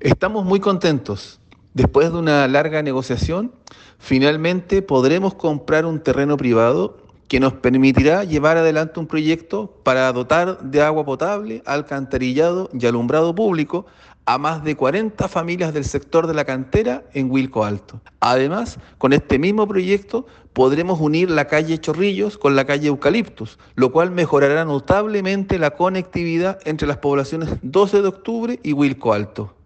Estamos muy contentos. Después de una larga negociación, finalmente podremos comprar un terreno privado que nos permitirá llevar adelante un proyecto para dotar de agua potable, alcantarillado y alumbrado público a más de 40 familias del sector de la cantera en Huilco Alto. Además, con este mismo proyecto podremos unir la calle Chorrillos con la calle Eucaliptus, lo cual mejorará notablemente la conectividad entre las poblaciones 12 de octubre y Huilco Alto.